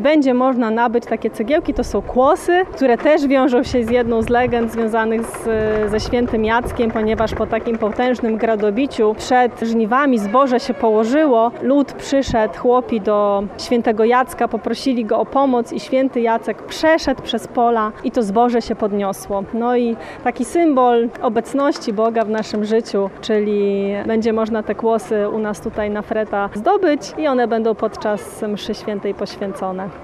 będzie można nabyć takie cegiełki. To są kłosy, które też wiążą się z jedną z legend związanych ze świętym Jackiem, ponieważ po takim potężnym gradobiciu przed żniwami zboże się położyło. Lud przyszedł, chłopi do świętego Jacka, poprosili go o pomoc i święty Jacek przeszedł przez pola i to zboże się podniosło. No i taki symbol obecności Boga w naszym życiu, czyli będzie można te kłosy u nas tutaj na Freta zdobyć i one będą podczas mszy świętej poświęcone.